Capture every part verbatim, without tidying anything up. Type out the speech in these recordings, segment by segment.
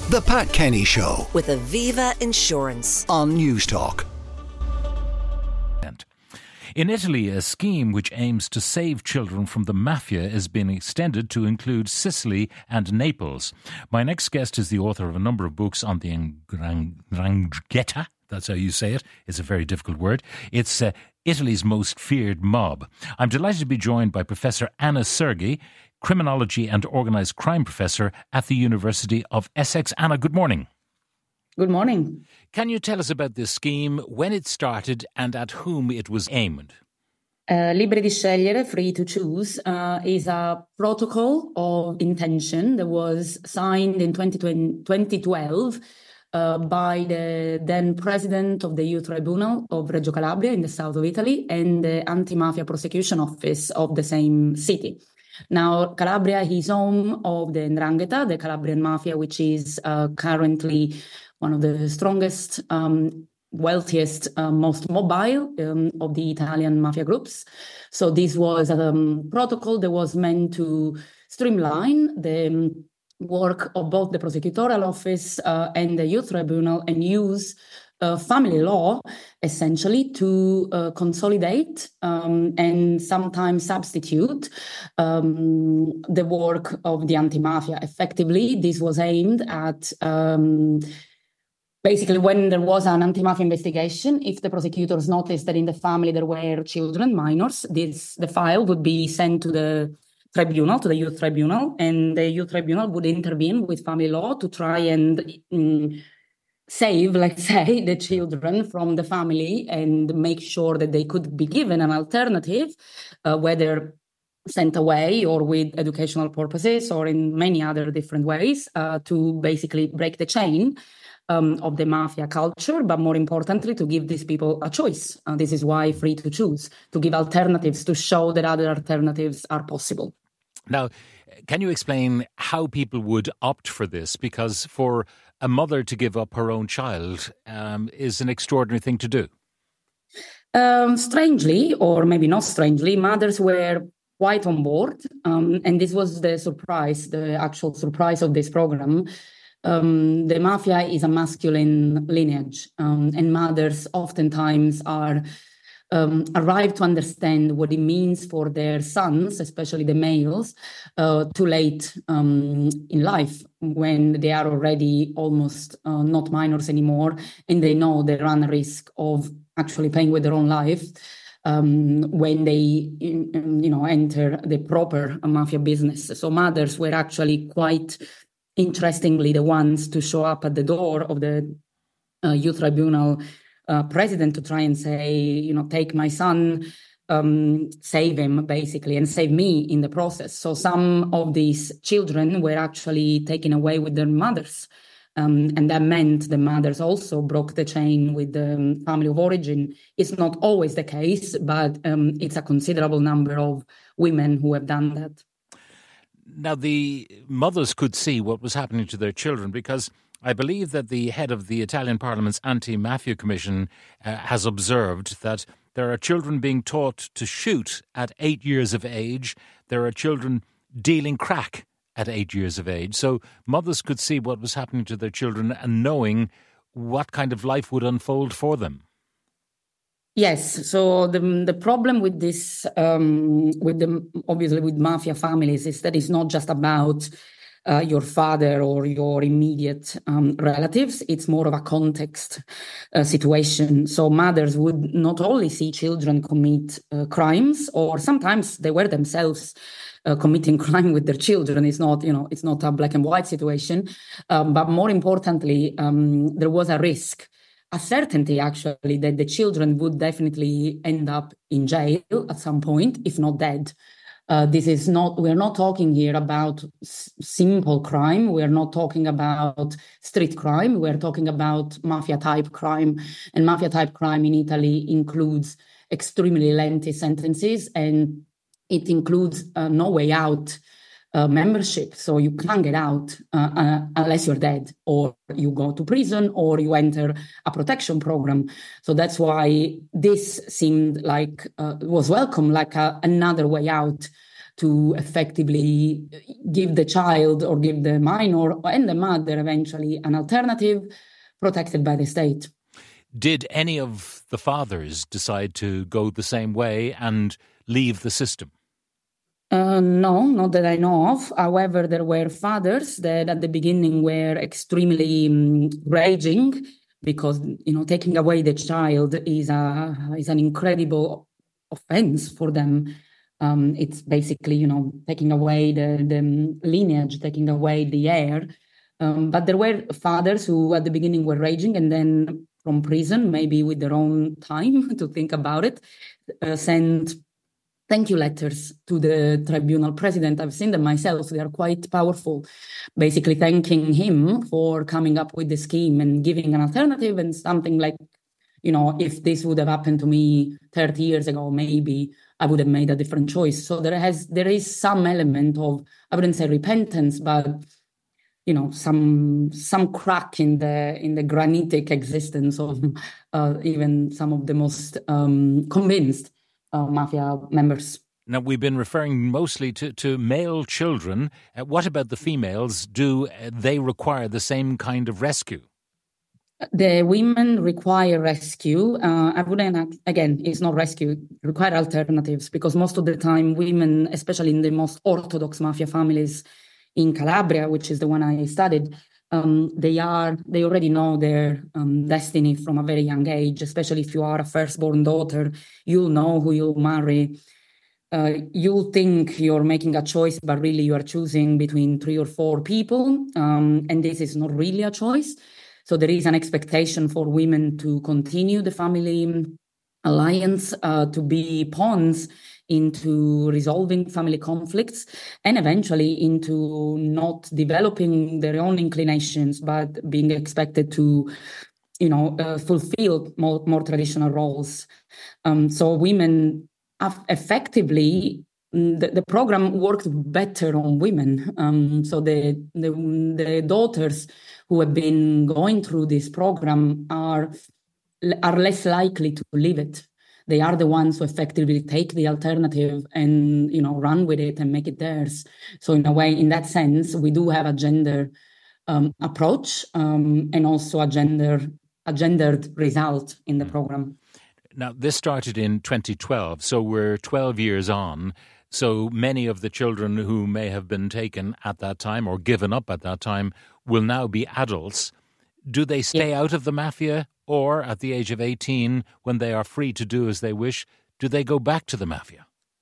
The Pat Kenny Show with Aviva Insurance on News Talk. In Italy, a scheme which aims to save children from the mafia is being extended to include Sicily and Naples. My next guest is the author of a number of books on the Ndrangheta. That's how you say it. It's a very difficult word. It's uh, Italy's most feared mob. I'm delighted to be joined by Professor Anna Sergi, Criminology and Organised Crime Professor at the University of Essex. Anna, good morning. Good morning. Can you tell us about this scheme, when it started and at whom it was aimed? Uh, Liberi di scegliere, free to choose, uh, is a protocol of intention that was signed in twenty twelve uh, by the then president of the Youth Tribunal of Reggio Calabria in the south of Italy and the Anti-Mafia Prosecution Office of the same city. Now, Calabria is home of the Ndrangheta, the Calabrian Mafia, which is uh, currently one of the strongest, um, wealthiest, uh, most mobile um, of the Italian mafia groups. So this was a um, protocol that was meant to streamline the um, work of both the prosecutorial office uh, and the youth tribunal and use uh, family law, essentially, to uh, consolidate um, and sometimes substitute um, the work of the anti-mafia. Effectively, this was aimed at Um, Basically, when there was an anti-mafia investigation, if the prosecutors noticed that in the family there were children, minors, this the file would be sent to the tribunal, to the youth tribunal, and the youth tribunal would intervene with family law to try and um, save, let's say, the children from the family and make sure that they could be given an alternative, uh, whether sent away or with educational purposes or in many other different ways, uh, to basically break the chain Um, of the mafia culture, but more importantly, to give these people a choice. Uh, this is why free to choose, to give alternatives, to show that other alternatives are possible. Now, can you explain how people would opt for this? Because for a mother to give up her own child um, is an extraordinary thing to do. Um, strangely, or maybe not strangely, mothers were quite on board. Um, and this was the surprise, the actual surprise of this program. Um, the mafia is a masculine lineage, um, and mothers oftentimes are um, arrive to understand what it means for their sons, especially the males, uh, too late um, in life when they are already almost uh, not minors anymore, and they know they run a risk of actually paying with their own life um, when they, you know, enter the proper mafia business. So mothers were actually quite interestingly the ones to show up at the door of the uh, youth tribunal uh, president to try and say, you know, take my son, um, save him, basically, and save me in the process. So some of these children were actually taken away with their mothers. Um, and that meant the mothers also broke the chain with the family of origin. It's not always the case, but um, it's a considerable number of women who have done that. Now, the mothers could see what was happening to their children because I believe that the head of the Italian Parliament's Anti-Mafia Commission uh, has observed that there are children being taught to shoot at eight years of age. There are children dealing crack at eight years of age. So mothers could see what was happening to their children and knowing what kind of life would unfold for them. Yes. So the the problem with this, um, with the obviously with mafia families, is that it's not just about uh, your father or your immediate um, relatives. It's more of a context uh, situation. So mothers would not only see children commit uh, crimes, or sometimes they were themselves uh, committing crime with their children. It's not, you know, it's not a black and white situation. Um, but more importantly, um, there was a risk. A certainty, actually, that the children would definitely end up in jail at some point, if not dead. Uh, this is not, we're not talking here about s- simple crime. We're not talking about street crime. We're talking about mafia type crime. And mafia type crime in Italy includes extremely lengthy sentences, and it includes uh, no way out uh, membership. So you can't get out uh, uh, unless you're dead, or you go to prison, or you enter a protection program. So that's why this seemed like uh, was welcome, like a, another way out to effectively give the child or give the minor and the mother eventually an alternative protected by the state. Did any of the fathers decide to go the same way and leave the system? Uh, no, not that I know of. However, there were fathers that at the beginning were extremely um, raging because, you know, taking away the child is a is an incredible offense for them. Um, it's basically, you know, taking away the, the lineage, taking away the heir. Um, but there were fathers who at the beginning were raging and then from prison, maybe with their own time to think about it, uh, sent thank you letters to the tribunal president. I've seen them myself. They are quite powerful, basically thanking him for coming up with the scheme and giving an alternative and something like, you know, if this would have happened to me thirty years ago, maybe I would have made a different choice. So there has there is some element of, I wouldn't say repentance, but you know, some some crack in the in the granitic existence of uh, even some of the most um, convinced uh, mafia members. Now, we've been referring mostly to, to male children. Uh, what about the females? Do uh, they require the same kind of rescue? The women require rescue. Uh, I wouldn't, again, it's not rescue, require alternatives because most of the time women, especially in the most orthodox mafia families in Calabria, which is the one I studied, um, they are, they already know their um, destiny from a very young age, especially if you are a firstborn daughter, you'll know who you'll marry. Uh, you'll think you're making a choice, but really you are choosing between three or four people. Um, and this is not really a choice. So there is an expectation for women to continue the family alliance, uh, to be pawns into resolving family conflicts, and eventually into not developing their own inclinations, but being expected to, you know, uh, fulfill more, more traditional roles. Um, so women have effectively, the, the program worked better on women. Um, so the, the the daughters who have been going through this program are are less likely to leave it. They are the ones who effectively take the alternative and, you know, run with it and make it theirs. So in a way, in that sense, we do have a gender um, approach um, and also a gender a gendered result in the program. Now, this started in twenty twelve, so we're twelve years on. So many of the children who may have been taken at that time or given up at that time will now be adults. Do they stay yeah. out of the mafia, or at the age of eighteen, when they are free to do as they wish, do they go back to the mafia?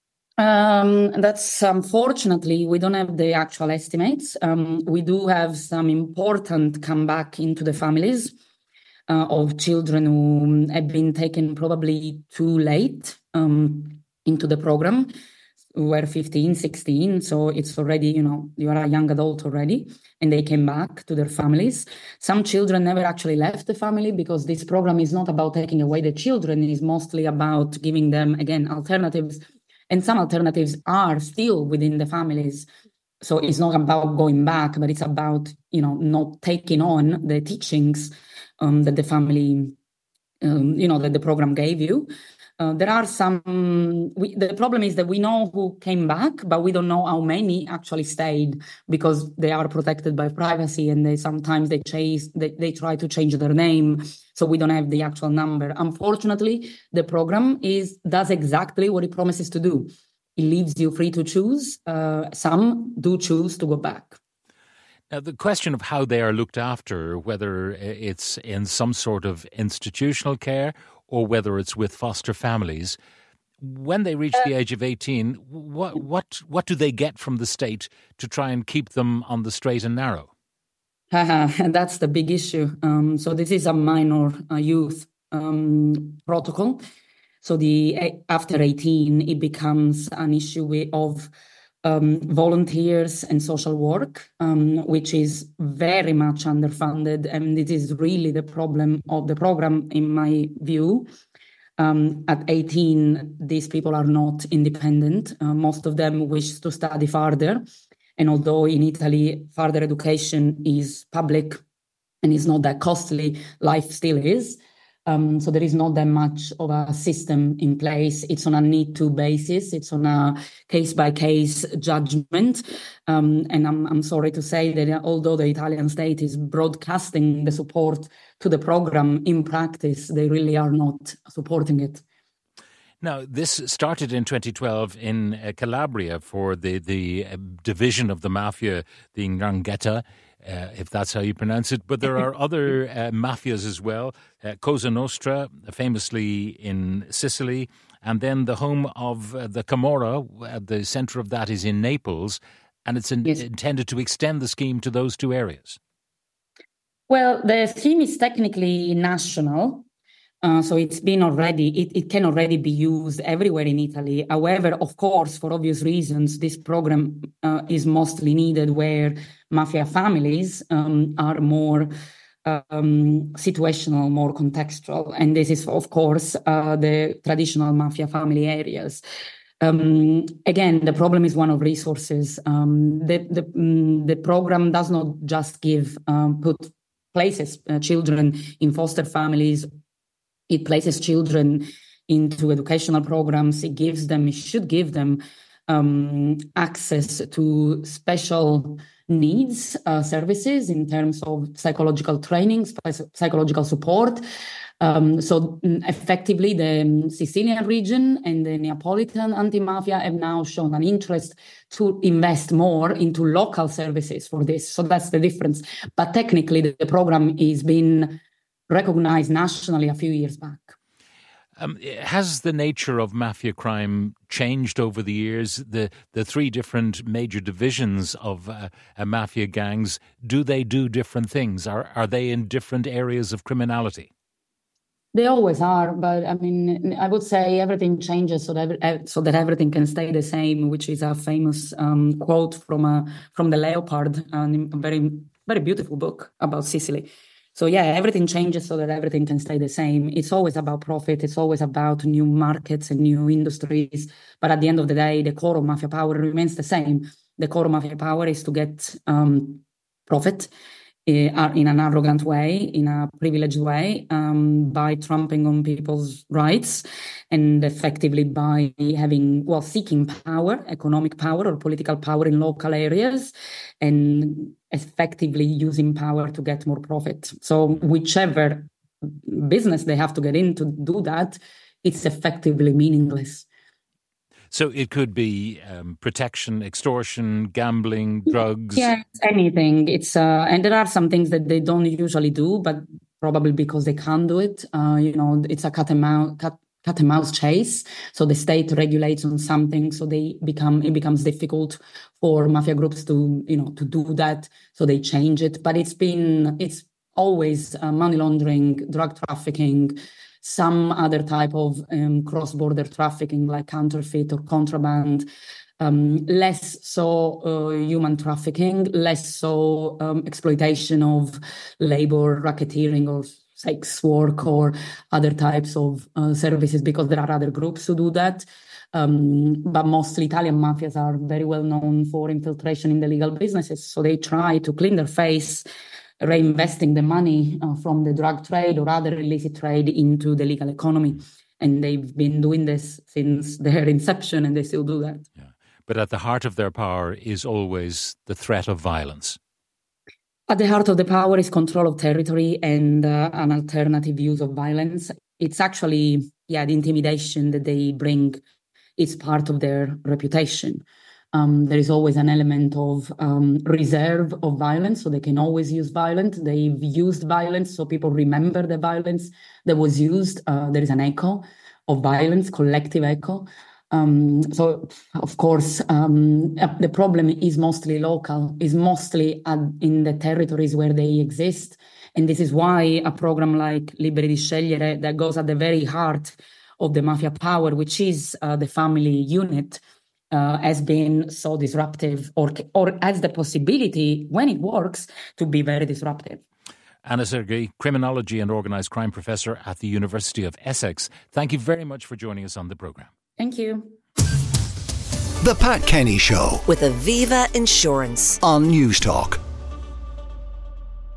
Um, that's unfortunately, we don't have the actual estimates. Um, we do have some important comeback into the families uh, of children who have been taken probably too late um, into the program. Were fifteen, sixteen, so it's already, you know, you are a young adult already, and they came back to their families. Some children never actually left the family because this program is not about taking away the children, it is mostly about giving them, again, alternatives, and some alternatives are still within the families. So it's not about going back, but it's about, you know, not taking on the teachings um, that the family, um, you know, that the program gave you. Uh, there are some, we, the problem is that we know who came back, but we don't know how many actually stayed because they are protected by privacy and they sometimes they chase, they, they try to change their name. So we don't have the actual number. Unfortunately, the program is does exactly what it promises to do. It leaves you free to choose. Uh, some do choose to go back. Now, the question of how they are looked after, whether it's in some sort of institutional care or whether it's with foster families, when they reach the age of eighteen, what what what do they get from the state to try and keep them on the straight and narrow? And that's the big issue. Um, so this is a minor uh, youth um, protocol. So the after eighteen, it becomes an issue of um, volunteers and social work, um, which is very much underfunded. And it is really the problem of the program, in my view. Um, at eighteen, these people are not independent. Uh, most of them wish to study further. And although in Italy, further education is public and is not that costly, life still is. Um, so there is not that much of a system in place. It's on a need-to basis. It's on a case-by-case judgment. Um, and I'm, I'm sorry to say that although the Italian state is broadcasting the support to the program, in practice, they really are not supporting it. Now, this started in twenty twelve in uh, Calabria for the, the uh, division of the mafia, the 'Ndrangheta, uh, if that's how you pronounce it. But there are other uh, mafias as well. Uh, Cosa Nostra, famously in Sicily. And then the home of uh, the Camorra, uh, the centre of that is in Naples. And it's in, yes. intended to extend the scheme to those two areas. Well, the scheme is technically national. Uh, so it's been already, it, it can already be used everywhere in Italy. However, of course, for obvious reasons, this program uh, is mostly needed where mafia families um, are more um, situational, more contextual. And this is, of course, uh, the traditional mafia family areas. Um, again, the problem is one of resources. Um, the, the, um, the program does not just give, um, put places, uh, children in foster families. It places children into educational programs. It gives them, it should give them um, access to special needs uh, services in terms of psychological training, psychological support. Um, so effectively, the Sicilian region and the Neapolitan anti-mafia have now shown an interest to invest more into local services for this. So that's the difference. But technically, the, the program is being recognized nationally a few years back. Um, has the nature of mafia crime changed over the years? The the three different major divisions of uh, uh, mafia gangs, do they do different things? Are are they in different areas of criminality? They always are, but I mean, I would say everything changes so that so that everything can stay the same, which is a famous um, quote from a from the Leopard, a very very beautiful book about Sicily. So yeah, everything changes so that everything can stay the same. It's always about profit. It's always about new markets and new industries. But at the end of the day, the core of mafia power remains the same. The core of mafia power is to get um, profit uh, in an arrogant way, in a privileged way, um, by trampling on people's rights and effectively by having, well, seeking power, economic power or political power in local areas, and effectively using power to get more profit. So whichever business they have to get in to do that, it's effectively meaningless. So it could be um, protection, extortion, gambling, drugs. Yes, anything. It's uh, and there are some things that they don't usually do, but probably because they can't do it. Uh, you know, it's a cat and mouse cat. cat and mouse chase. So the state regulates on something, so they become it becomes difficult for mafia groups to you know to do that. So they change it. But it's been it's always uh, money laundering, drug trafficking, some other type of um, cross-border trafficking like counterfeit or contraband. Um, less so uh, human trafficking, less so um, exploitation of labor, racketeering, or sex work or other types of uh, services, because there are other groups who do that. Um, but mostly Italian mafias are very well known for infiltration in the legal businesses. So they try to clean their face, reinvesting the money uh, from the drug trade or other illicit trade into the legal economy. And they've been doing this since their inception, and they still do that. Yeah. But at the heart of their power is always the threat of violence. At the heart of the power is control of territory and uh, an alternative use of violence. It's actually, yeah, the intimidation that they bring is part of their reputation. Um, there is always an element of um, reserve of violence, so they can always use violence. They've used violence, so people remember the violence that was used. Uh, there is an echo of violence, collective echo. Um, so, of course, um, the problem is mostly local, is mostly at, in the territories where they exist. And this is why a program like Liberi di Scegliere, that goes at the very heart of the mafia power, which is uh, the family unit, uh, has been so disruptive, or, or has the possibility, when it works, to be very disruptive. Anna Sergei, Criminology and Organised Crime Professor at the University of Essex. Thank you very much for joining us on the programme. Thank you. The Pat Kenny Show with Aviva Insurance on News Talk.